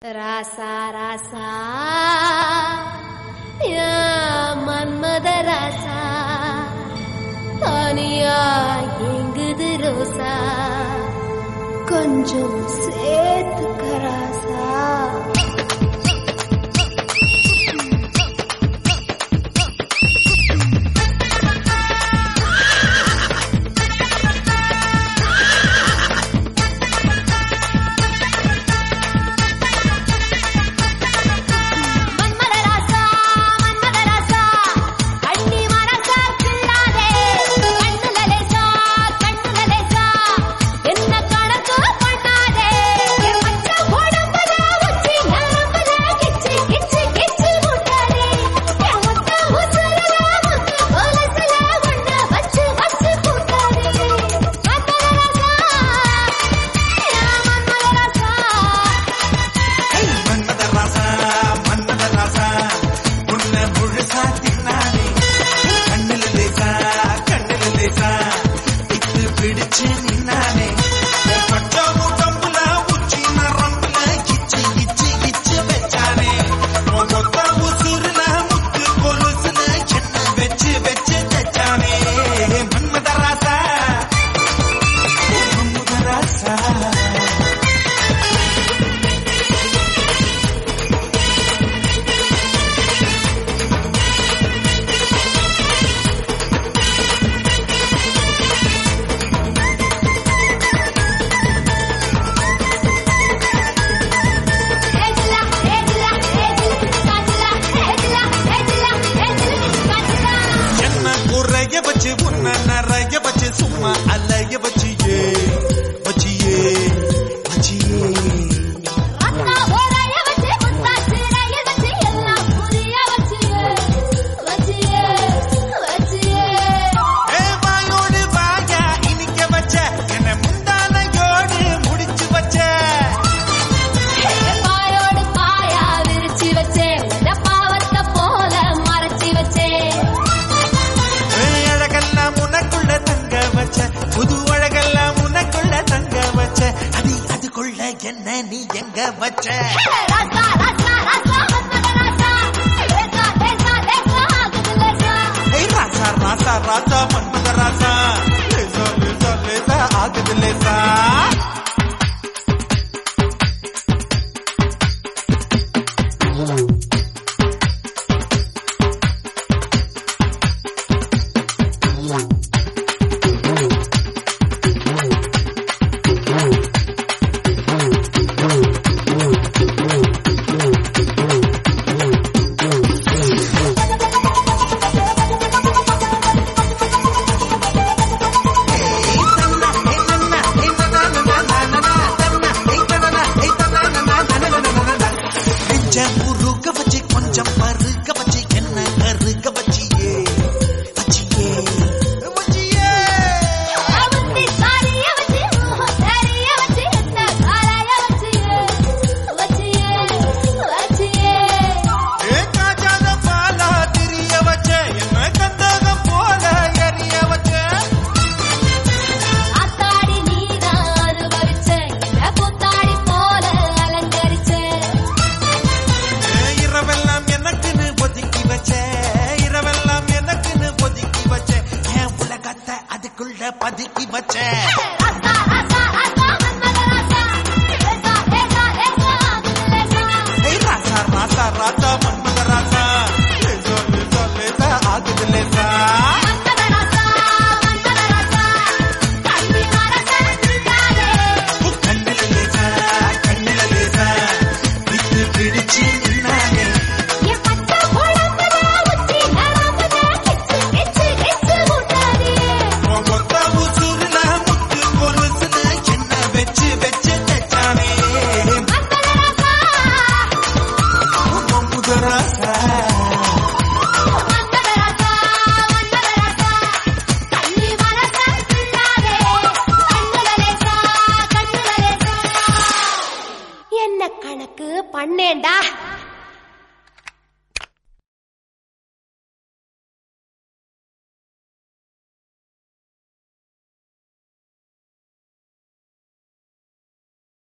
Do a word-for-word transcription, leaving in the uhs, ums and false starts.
ராசா ராசா யா மன்மத ராசா தானியா எங்குது ரோசா கொஞ்சம் சேர்த்துக்க ராசா. சும்மா அலைய வச்சியே வச்சியே வச்சியே வாயோடு வாயா இனிக்க வச்ச என்ன முந்தானையோடு முடிச்சு வச்ச பாயோடு பாயா விரிச்சு வச்சே பாவத்தை போல மறைச்சி வச்சே அழகெல்லாம் உனக்குள்ள தங்க வச்ச புது அழகெல்லாம் உனக்குள்ள தங்க வச்ச அது அதுக்குள்ள என்ன நீ எங்க வச்ச ராசா ராசா ராசா ராசா ராசா ராசா ராசா மன்மத ராசா லேசா லேசா லேசா ஆகுது லேசா. கொஞ்சம் மறுக்க வச்சு என்ன கருக்க வச்சியே வச்சியே வச்சியே காஜாத பாலா திரிய வச்ச என்ன கந்தகம் போல எரிய வச்ச ஆத்தாடி நீதான் அனுபவிச்ச என்ன கூத்தாடி போல அலங்கரிச்ச இரவெல்லாம் எனக்குன்னு ஒதுக்கி வச்ச இரவெல்லாம் எனக்குன்னு ஒதுக்கி வச்ச என் உலகத்தை அதுக்குள்ள பதுக்கி வச்ச ராசா ராசா ராசா மன்மத ராசா லேசா லேசா லேசா ஆகுது லேசா. கண்ணில லேசா கண்ணில லேசா விட்டு பிடிச்சு நின்னானே மொத்த உசுருல முத்து கொலுசுல என்ன வச்சு வச்சு தச்சானே மன்மத ராசா. என்ன கணக்கு பண்ணேண்டா.